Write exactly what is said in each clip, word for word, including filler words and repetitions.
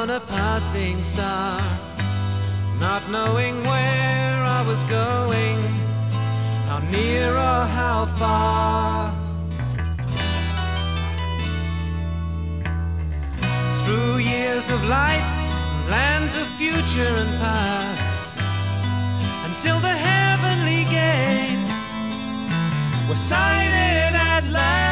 on a passing star, not knowing where I was going, how near or how far. Through years of light, lands of future and past, until the heavenly gates were sighted at last.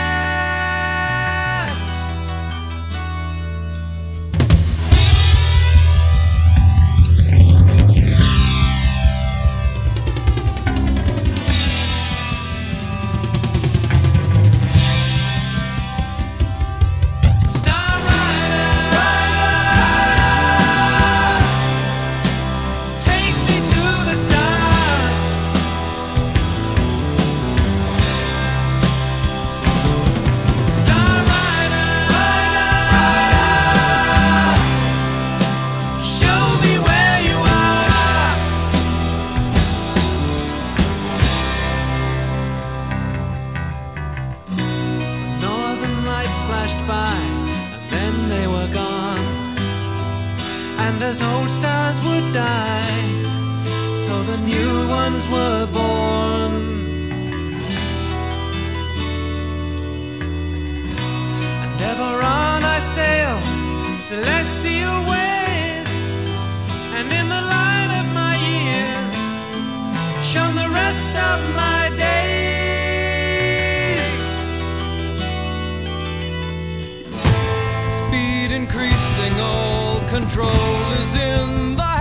Flashed by, and then they were gone. And as old stars would die, so the new ones were born. And ever on I sail celestial ways, and in the light of my years shone the rest of my days. Increasing, all control is in the